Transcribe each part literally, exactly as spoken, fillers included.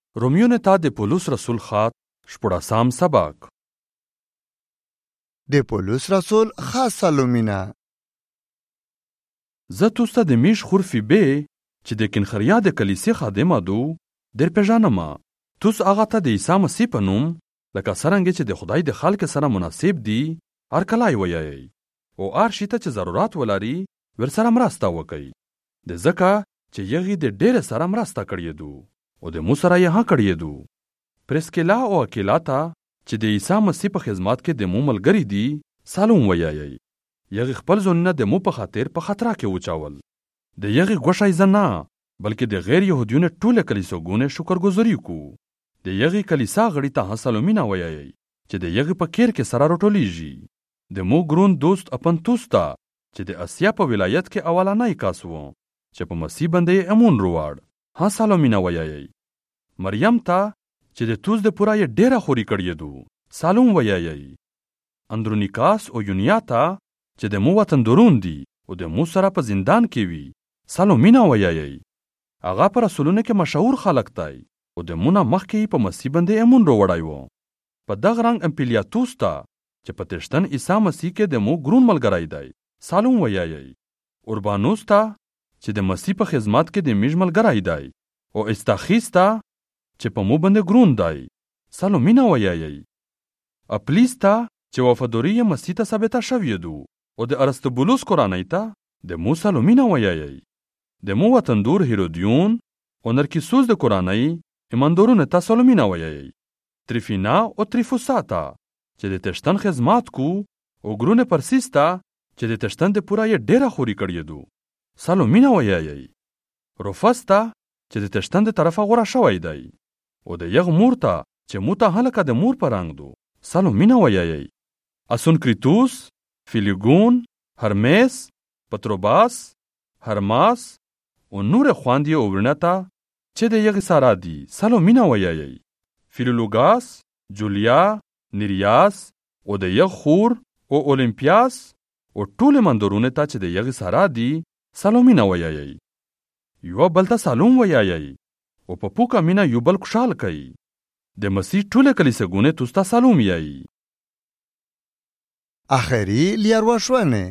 رومیونه ته د پولس رسول خط شپږم سبق. د پولس رسول خاص سلامونه. زه تاسو ته د میش خورفی به چې د کنخریا د کلیسې خادمه دو در پیژنم. تاسو هغه ته د عیسی مسیح په نوم لکه څرنګه چې د خدای د خلق سره مناسب دی هر کله وایي او هر شي ته چې ضرورت ولري ورسره مرسته وکړي. د ځکه چې یغې د ډېر سره مرسته کړې دو او د مو سره یې ها کړې دو. پرسکیلا او اکیلا ته چې د عیسی مسیح په خدمت کې د مو ملګری دي سلام وایي. یغې خپل ځونونه د مو په خاطر په خطر کې وچاول. د یغې ګوښه زنا بلکې د غیر يهوديونو ټوله کلیساګونه شکرګزاري کو. د یغې کلیسا غړي ته سلامونه وایي چې د یغې په کیر کې سره راټولیږي. د مو ګرون دوست اپنتوس ته چې د اسیا په ولایت کې اولانای کاس و چې په مسیح باندې امون روړ ها سلامونه وایي. مریم ته چې د توس د پورا یې ډیره خوري کړی دو سلام وایي. اندرونیکاس او یونیا ته چې د مو وطن درون دي او د مو سره په زندان کې وي سلامونه وایي. هغه پر رسولونه کې مشهور خلک دی او د مونه مخکې په مسیح باندې امون روړای و. په دغه رنګ امپلیاتوس ته چې په تشتن عیسی مسیح کې د مو ګرون ملګری دی سلام وایي. اوربانوس ته چې د مسیح په خدمت کې د میژ ملګری دی او استاخیس ته چې په مو باندې ګرون دی سلامونه وایي. اپلیس ته چې وفاداري مسیح ته ثابته شوې دو او د ارسطبولوس کورنۍ ته د مو سلامونه وایي. د مو وطندور هیرودیون او نرکیسوس د کورنۍ ایماندارونو ته سلامونه وایي. تریفینا او تریفوسا ته چې د تشتن خدمت کو او ګرونه پرسیس ته چې د تشتن د پورا یې ډیره خوري کړی دو سلامونه وایي. روفس ته چې د تشتن د طرفه غوړه شوی دی او د یغ مور ته چې مو ته هلکه د مور په رنګ دو سلامونه وایي. اسونکریتوس، فیلیګون، هرمیس، پتروباس، هرماس او نور خواندې او ورنه ته چې د یغ سارا دي سلامونه وایي. فیلولوګاس، جولیا، نیریاس او د یغ خور او اولمپیاس او ټول مندورونه ته چې د یغ سارا دي سلامونه وایي. یو بل ته سلام وایي او په پوکا مینا یو بل خوشحال کوي. د مسیح ټوله کلیساګونه تاسو ته سلام یایي. اخري لیاروښونه.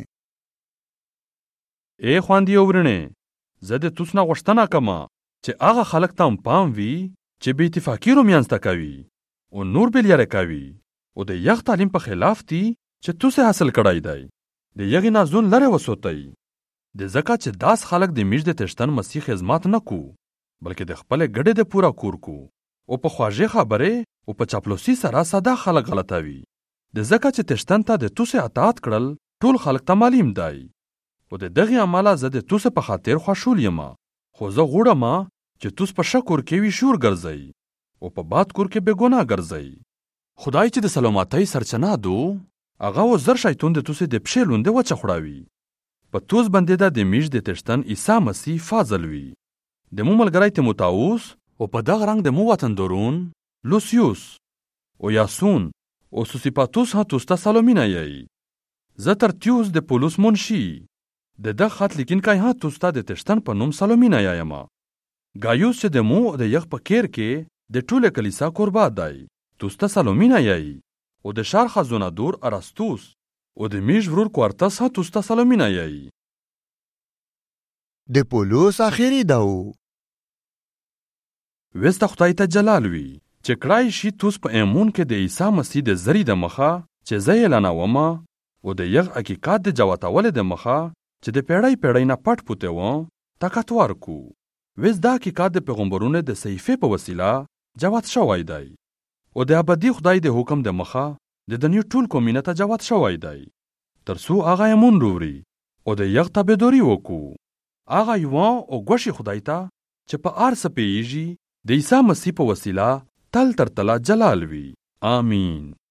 ای خواندې ورنه زه د تاسو نه غوښتنه کوم چې هغه خلک ته پام وي چې بې اتفاقي رومیانځته کوي او نور بل یې کوي او د یغ تعلیم په خلاف دي چې تاسو حاصل کړای دی. د یغ نه ځون لره وسوتای. د ځکه چې داس خلک د میژ د تشتن مسیح خدمت نه کو بلکې د خپل ګډه د پورا کور کو او په خواږه خبره او په چاپلوسی سره ساده خلک غلطوي. د ځکه چې تشتن ته د توسه اطاعت کړل ټول خلک ته معلوم دی او د دغه عمله زه د توسه په خاطر خوشحال یم. خو زه غوړم چې توس په شکر کې وی شور ګرځي او په باد کور کې بے ګناه ګرځي. خدای چې د سلامتۍ سرچینه دو هغه و زر شیطان د توسه د پښې لونده و چخړاوي. په توس باندې د میژ د تشتن عیسی مسیح فاضل وي. د مو ملګری تیموتاوس او په دغه رنګ د مو وطن درون لوسیوس او یاسون او سوسیپاتوس ها توستا سلامونه یایي. زه ترتیوس د پولس منشي د دغه خط لیکونکی ها توستا د تشتن په نوم سلامونه یایم. ګایوس چې د مو د یغ په کیر کې د ټوله کلیسا قربا دی توستا سلامونه یایي. او د شار خزونه دور ارسطوس او د میژ ورور کوارتس ها توستا سلامونه یایي. د پولس اخري داو. وسته خدای ته جلال وي چې کړای شي توس په ایمون کې د عیسی مسیح د زری د مخه چې زه یې لناومه او د یغ حقیقت د جواتول د مخه چې د پیړۍ پیړۍ نه پټ پوته و طاقتور کو. وس دا حقیقت د پیغمبرونو د صحیفه په وسیله جوات شوی دی او د ابدي خدای د حکم د مخه د دنیو ټول قومینه ته جوات شوی دی ترڅو هغه ایمون وروړي او د یغ تابعداري وکړو. هغه یو او ګوشي خدای ته چې په ارسه پیږي د عیسی مسیح په وسیله تل تر تله جلال وي. آمین.